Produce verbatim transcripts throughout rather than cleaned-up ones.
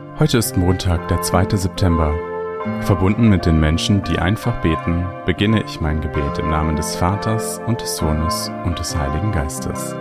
Heute ist Montag, der zweite September. Verbunden mit den Menschen, die einfach beten, beginne ich mein Gebet im Namen des Vaters und des Sohnes und des Heiligen Geistes.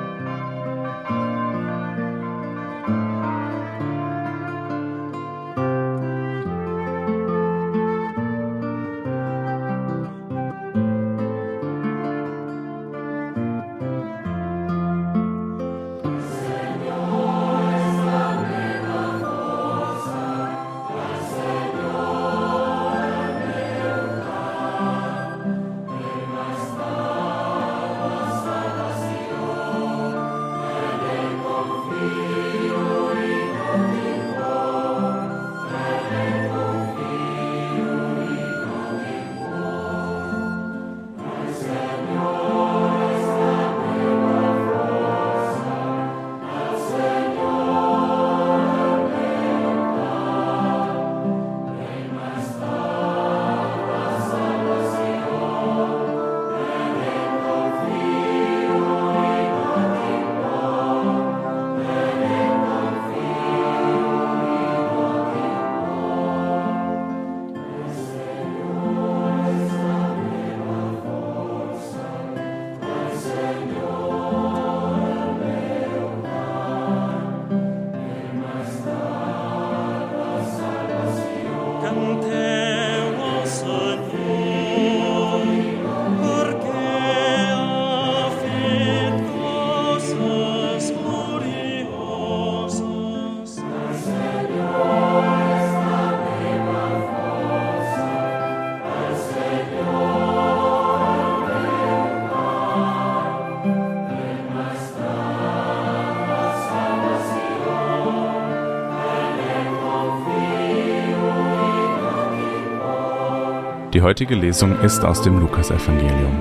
Die heutige Lesung ist aus dem Lukasevangelium.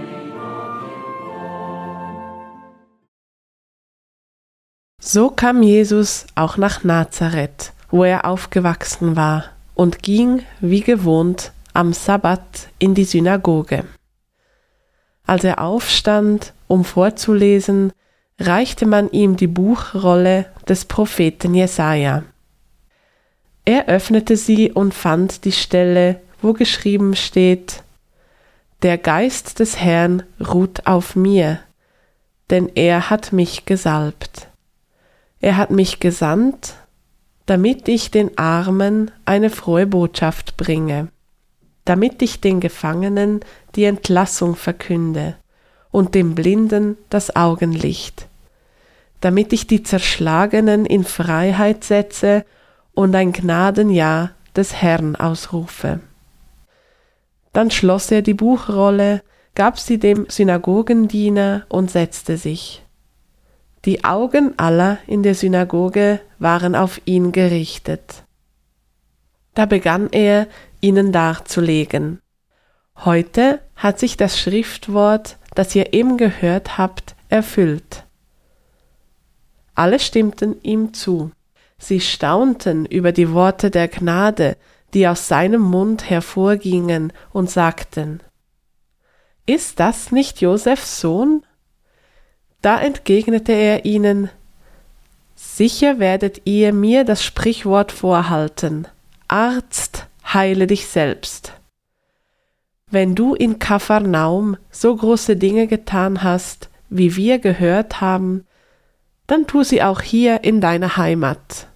So kam Jesus auch nach Nazareth, wo er aufgewachsen war, und ging, wie gewohnt, am Sabbat in die Synagoge. Als er aufstand, um vorzulesen, reichte man ihm die Buchrolle des Propheten Jesaja. Er öffnete sie und fand die Stelle, wo geschrieben steht: Der Geist des Herrn ruht auf mir, denn er hat mich gesalbt. Er hat mich gesandt, damit ich den Armen eine frohe Botschaft bringe, damit ich den Gefangenen die Entlassung verkünde und dem Blinden das Augenlicht, damit ich die Zerschlagenen in Freiheit setze und ein Gnadenjahr des Herrn ausrufe. Dann schloss er die Buchrolle, gab sie dem Synagogendiener und setzte sich. Die Augen aller in der Synagoge waren auf ihn gerichtet. Da begann er, ihnen darzulegen: Heute hat sich das Schriftwort, das ihr eben gehört habt, erfüllt. Alle stimmten ihm zu. Sie staunten über die Worte der Gnade, die aus seinem Mund hervorgingen, und sagten: Ist das nicht Josefs Sohn? Da entgegnete er ihnen: Sicher werdet ihr mir das Sprichwort vorhalten: Arzt, heile dich selbst. Wenn du in Kapharnaum so große Dinge getan hast, wie wir gehört haben, dann tu sie auch hier in deiner Heimat.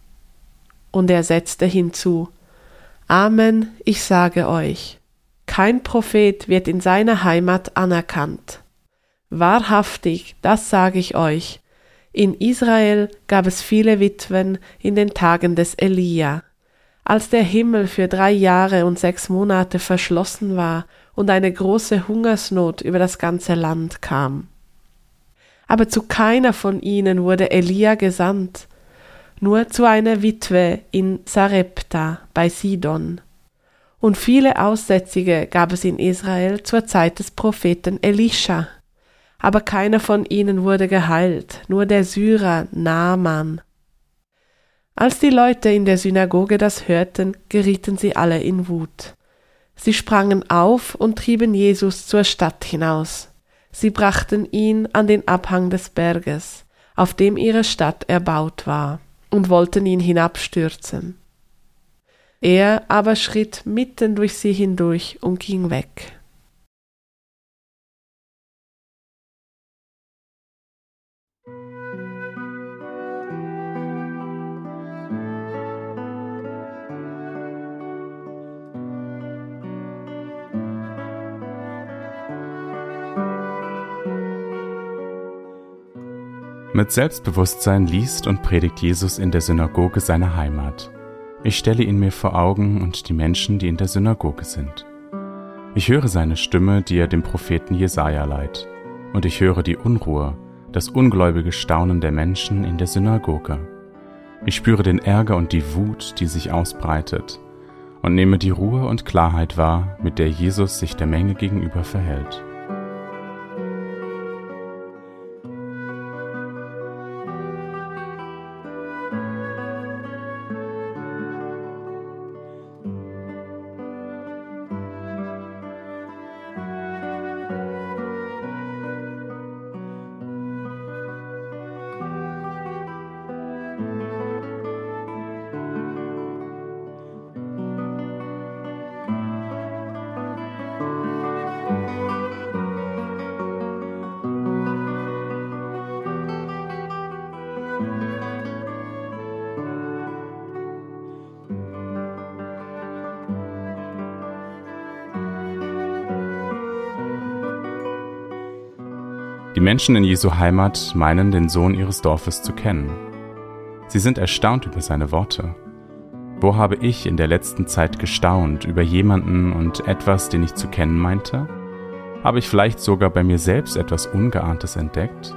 Und er setzte hinzu: Amen, ich sage euch, kein Prophet wird in seiner Heimat anerkannt. Wahrhaftig, das sage ich euch, in Israel gab es viele Witwen in den Tagen des Elia, als der Himmel für drei Jahre und sechs Monate verschlossen war und eine große Hungersnot über das ganze Land kam. Aber zu keiner von ihnen wurde Elia gesandt, nur zu einer Witwe in Sarepta bei Sidon. Und viele Aussätzige gab es in Israel zur Zeit des Propheten Elisha. Aber keiner von ihnen wurde geheilt, nur der Syrer Naaman. Als die Leute in der Synagoge das hörten, gerieten sie alle in Wut. Sie sprangen auf und trieben Jesus zur Stadt hinaus. Sie brachten ihn an den Abhang des Berges, auf dem ihre Stadt erbaut war, und wollten ihn hinabstürzen. Er aber schritt mitten durch sie hindurch und ging weg. Mit Selbstbewusstsein liest und predigt Jesus in der Synagoge seiner Heimat. Ich stelle ihn mir vor Augen und die Menschen, die in der Synagoge sind. Ich höre seine Stimme, die er dem Propheten Jesaja leiht. Und ich höre die Unruhe, das ungläubige Staunen der Menschen in der Synagoge. Ich spüre den Ärger und die Wut, die sich ausbreitet, und nehme die Ruhe und Klarheit wahr, mit der Jesus sich der Menge gegenüber verhält. Die Menschen in Jesu Heimat meinen, den Sohn ihres Dorfes zu kennen. Sie sind erstaunt über seine Worte. Wo habe ich in der letzten Zeit gestaunt über jemanden und etwas, den ich zu kennen meinte? Habe ich vielleicht sogar bei mir selbst etwas Ungeahntes entdeckt?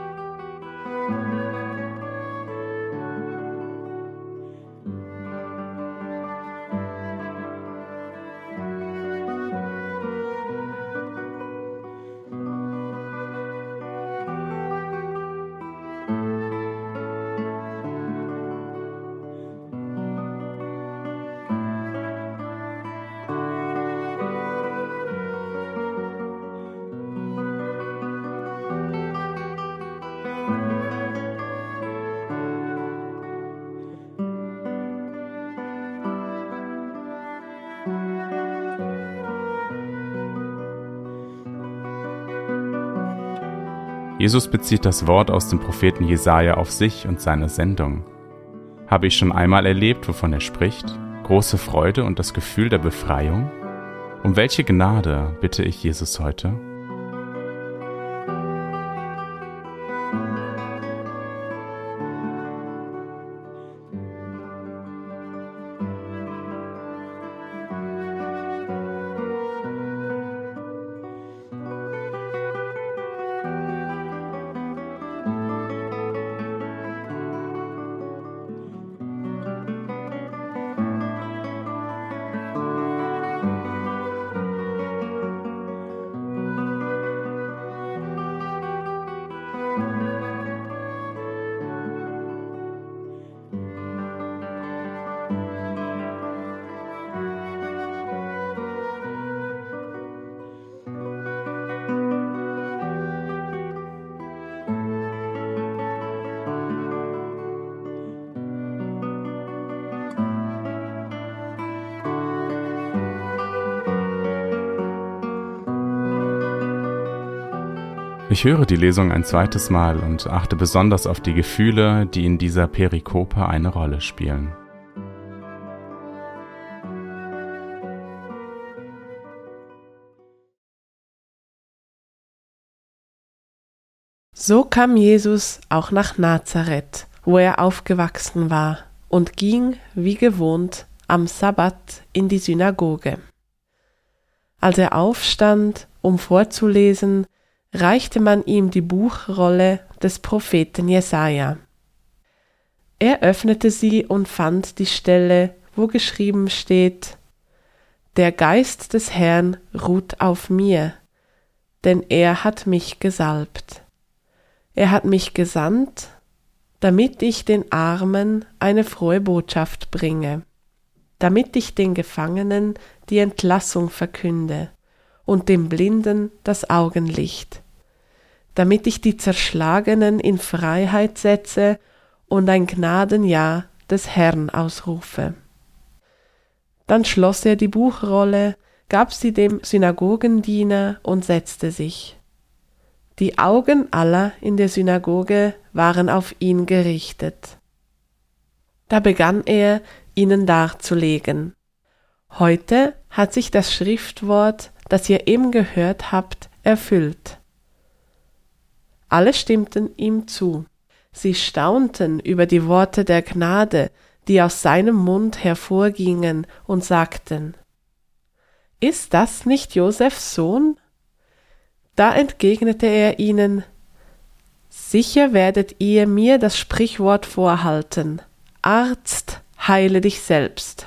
Jesus bezieht das Wort aus dem Propheten Jesaja auf sich und seine Sendung. Habe ich schon einmal erlebt, wovon er spricht? Große Freude und das Gefühl der Befreiung? Um welche Gnade bitte ich Jesus heute? Ich höre die Lesung ein zweites Mal und achte besonders auf die Gefühle, die in dieser Perikope eine Rolle spielen. So kam Jesus auch nach Nazareth, wo er aufgewachsen war, und ging, wie gewohnt, am Sabbat in die Synagoge. Als er aufstand, um vorzulesen, reichte man ihm die Buchrolle des Propheten Jesaja. Er öffnete sie und fand die Stelle, wo geschrieben steht: Der Geist des Herrn ruht auf mir, denn er hat mich gesalbt. Er hat mich gesandt, damit ich den Armen eine frohe Botschaft bringe, damit ich den Gefangenen die Entlassung verkünde und dem Blinden das Augenlicht, damit ich die Zerschlagenen in Freiheit setze und ein Gnadenjahr des Herrn ausrufe. Dann schloss er die Buchrolle, gab sie dem Synagogendiener und setzte sich. Die Augen aller in der Synagoge waren auf ihn gerichtet. Da begann er, ihnen darzulegen: Heute hat sich das Schriftwort, das ihr eben gehört habt, erfüllt. Alle stimmten ihm zu. Sie staunten über die Worte der Gnade, die aus seinem Mund hervorgingen, und sagten: Ist das nicht Josefs Sohn? Da entgegnete er ihnen: Sicher werdet ihr mir das Sprichwort vorhalten: Arzt, heile dich selbst.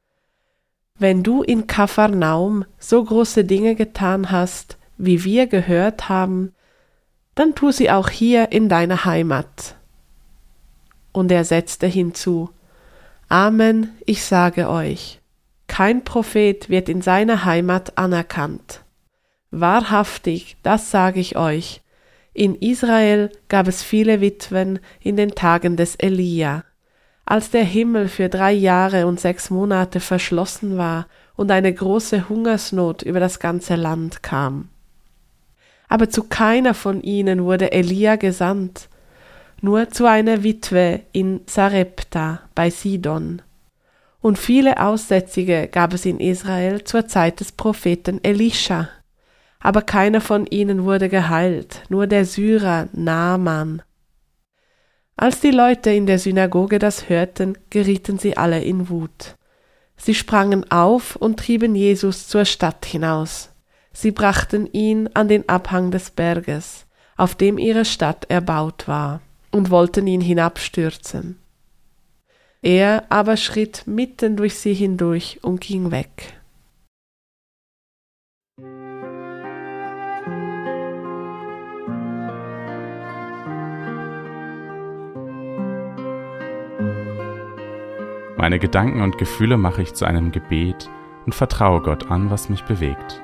Wenn du in Kapharnaum so große Dinge getan hast, wie wir gehört haben, dann tu sie auch hier in deiner Heimat. Und er setzte hinzu: Amen, ich sage euch, kein Prophet wird in seiner Heimat anerkannt. Wahrhaftig, das sage ich euch, in Israel gab es viele Witwen in den Tagen des Elia, als der Himmel für drei Jahre und sechs Monate verschlossen war und eine große Hungersnot über das ganze Land kam. Aber zu keiner von ihnen wurde Elia gesandt, nur zu einer Witwe in Sarepta bei Sidon. Und viele Aussätzige gab es in Israel zur Zeit des Propheten Elisha. Aber keiner von ihnen wurde geheilt, nur der Syrer Naaman. Als die Leute in der Synagoge das hörten, gerieten sie alle in Wut. Sie sprangen auf und trieben Jesus zur Stadt hinaus. Sie brachten ihn an den Abhang des Berges, auf dem ihre Stadt erbaut war, und wollten ihn hinabstürzen. Er aber schritt mitten durch sie hindurch und ging weg. Meine Gedanken und Gefühle mache ich zu einem Gebet und vertraue Gott an, was mich bewegt.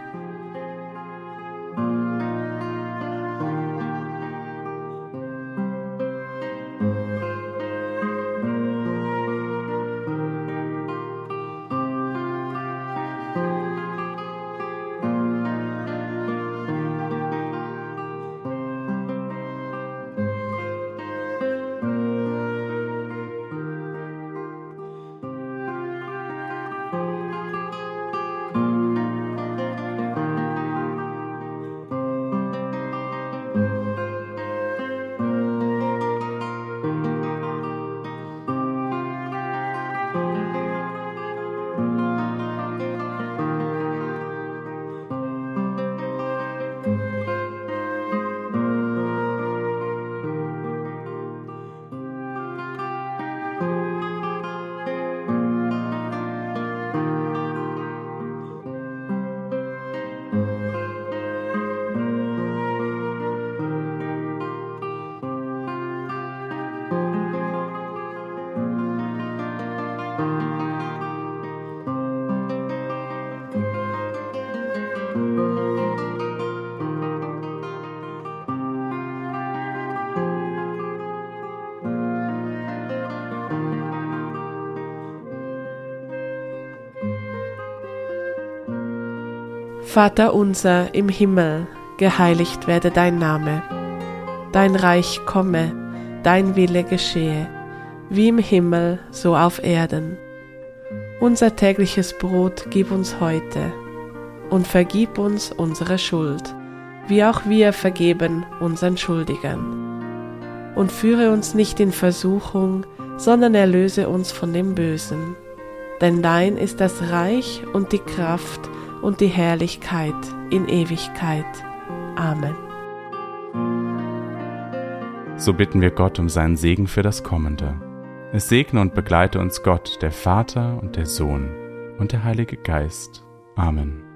Vater unser im Himmel, geheiligt werde dein Name. Dein Reich komme, dein Wille geschehe, wie im Himmel, so auf Erden. Unser tägliches Brot gib uns heute und vergib uns unsere Schuld, wie auch wir vergeben unseren Schuldigern. Und führe uns nicht in Versuchung, sondern erlöse uns von dem Bösen. Denn dein ist das Reich und die Kraft und die Herrlichkeit in Ewigkeit. Amen. So bitten wir Gott um seinen Segen für das Kommende. Es segne und begleite uns Gott, der Vater und der Sohn und der Heilige Geist. Amen.